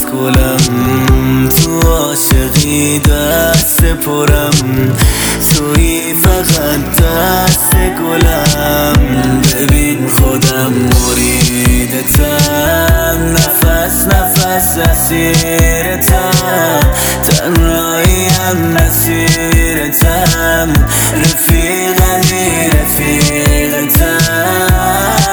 گلم، تو عاشقی دست پرم، تویی فقط دست گلم. ببین خودم مریدتم، نفس نفس اسیرتم، تنهاییم مسیرتم، رفیقمی رفیقتم.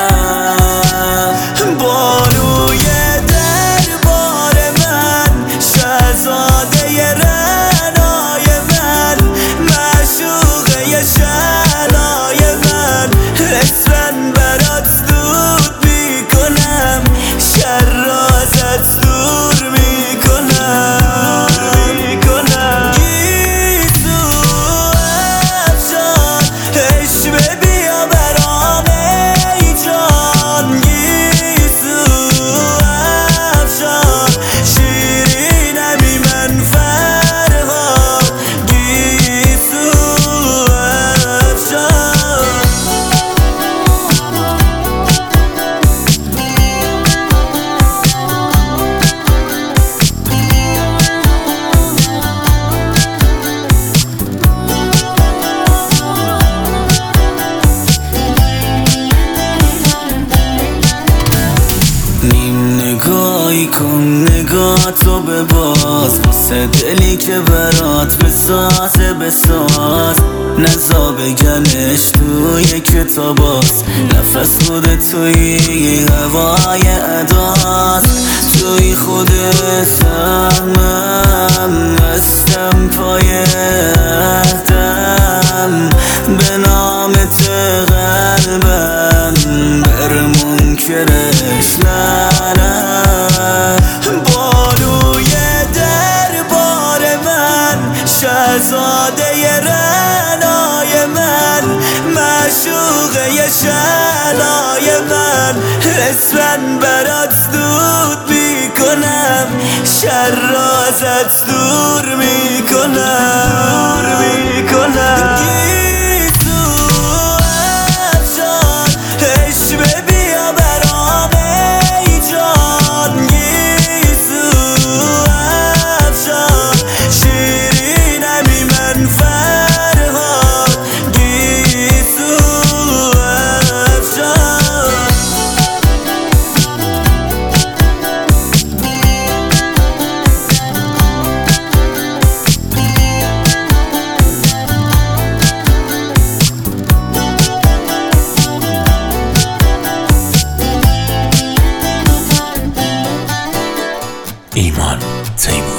بانوی دربار من، شهزاده رعنای من، معشوقه شعلای من، اسفن برات دود میکنم، شر را ازت دور میکنم. گیسو افشان عشوه بیا برام ای جان، گیسو افشان شیرینمی من فرهاد، گیسو افشان. نیم نگاهی کن نگاهتو بباز، واسه دلی که برات بسازه بساز، نزا بگنش توی کتاباست، نفس خود توی هوای اداست، توی خود سهمم، هستم پای عهدم، به نامت قلبم بر منکرش لعنت. بانوی دربار من، شهزاده رعنای من، معشوقه شعلای من، اسفن برات دود میکنم، شر را ازت دور میکنم. گیسو افشان عشوه بیا برام ای جان، گیسو افشان شیرینمی من فرهاد، گیسو افشان. ایمان تیمور.